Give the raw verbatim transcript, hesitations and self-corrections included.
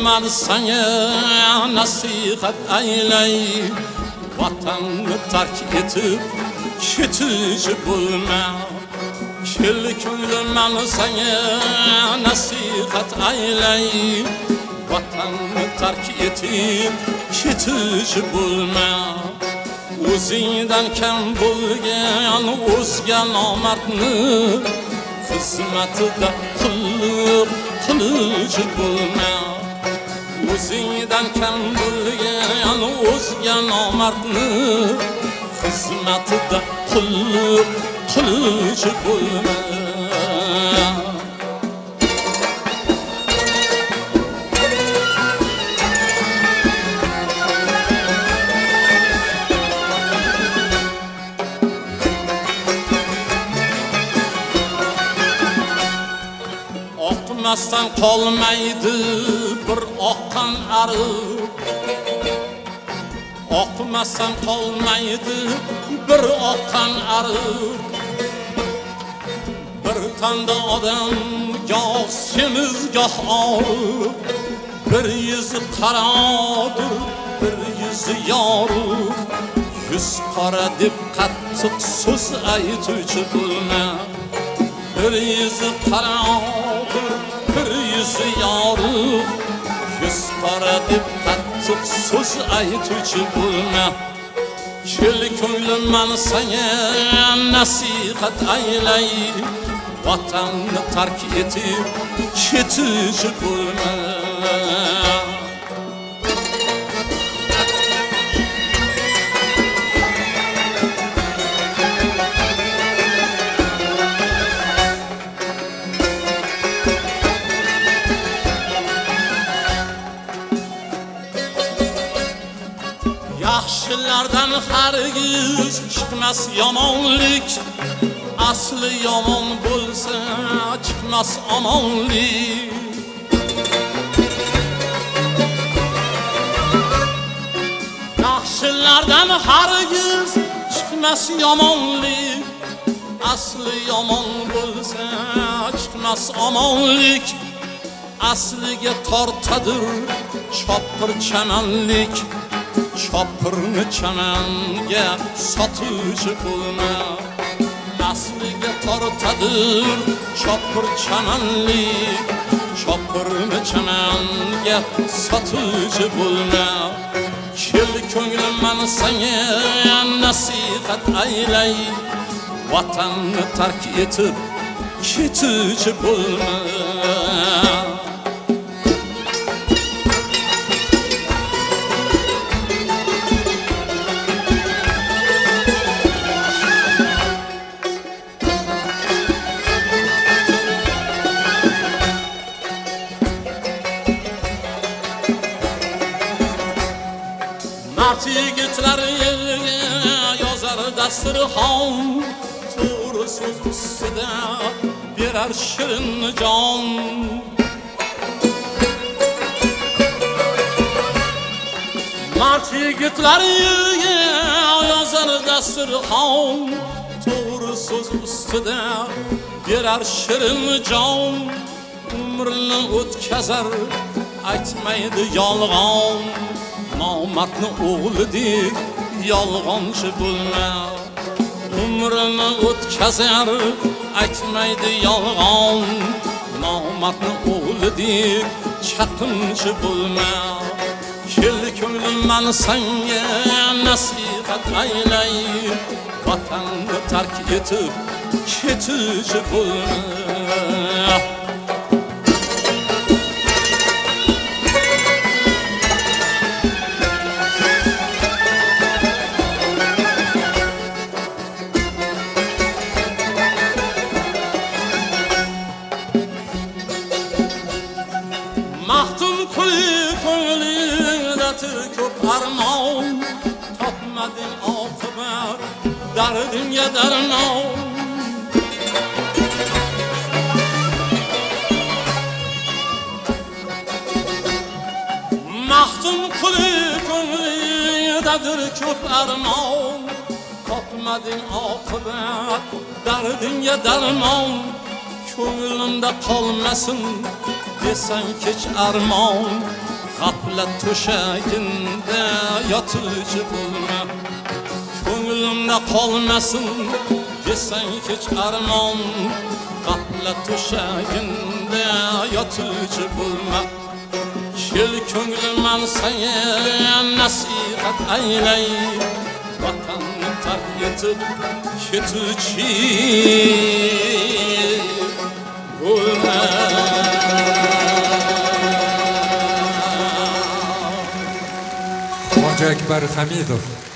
ko'nglim sana nasihat aylay, vatanni tark etib ketici bo'lma. Kel ko'nglim sana nasihat aylay, vatanni tark etib ketici bo'lma. O'zingdan kam bo'lgan o'zga nomardni xizmatida qilib qilichi bo'lma. O'zingdan kam bo'lgan o'zga nomardni xizmatida qilib qilichi bo'lma. Oqmasdan qolmaydi bir oqqan ariq, oqmasdan qolmaydi bir oqqan ariq. Bir tanda odam goh semiz goh og'riq, bir yuzi qarodir bir yuzi yorug'. Yuz qora deb qattiq so'z aytuvchi bo'lma. Bir yuzi qarodir bir yuzi yorug', yuz qora deb qattiq so'z aytuvchi bo'lma. Kel ko'nglim sana nasihat aylay, vatanni tark etib ketici bo'lma. Yaxshilardan hargiz chiqmas yomonlik, asli yomon bo'lsa chiqmas omonlik. Yaxshilardan hargiz chiqmas yomonlik, asli yomon bo'lsa chiqmas omonlik. Asliga tortadir chopqir chamanlik, chopqirni chamanga sotuvchi bo'lma. Asliga tortadir chopqir chamanlik, chopqirni chamanga sotuvchi bo'lma. Kel ko'nglim sana nasihat aylay, vatanni tark etib ketici bo'lma. Mard yigitlar elga yozar dasturxon, to'g'ri so'z ustida berar shirin jon. Mard yigitlar elga yozar dasturxon, to'g'ri so'z ustida berar shirin jon. Umrini o'tkazar aytmaydi yolg'on, nomardni o'g'lidek yolg'onchi bo'lma. Umrini o'tkazar aytmaydi yolg'on, nomardni o'g'lidek chaqimchi bo'lma. Kel ko'nglim sana nasihat aylay, vatanni tark etib ketici bo'lma. Mahtun kuli ko'nglingda ko'p armon, topmading oqibat dardingga darmon. Mahtun kuli ko'nglingda ko'p armon, topmading oqibat dardingga darmon. Ko'nglimda qolmasin desang kech armon, Gaflet tuşağında yatıcı bulma. Ko'nglimda qolmasin desang hech armon. Gaflet tuşağında yatıcı bulma. Kel ko'nglim man sana nasihat aylay. Vatanni tark etib ketuvchi bo'lma. Hoji Akbar Hamidov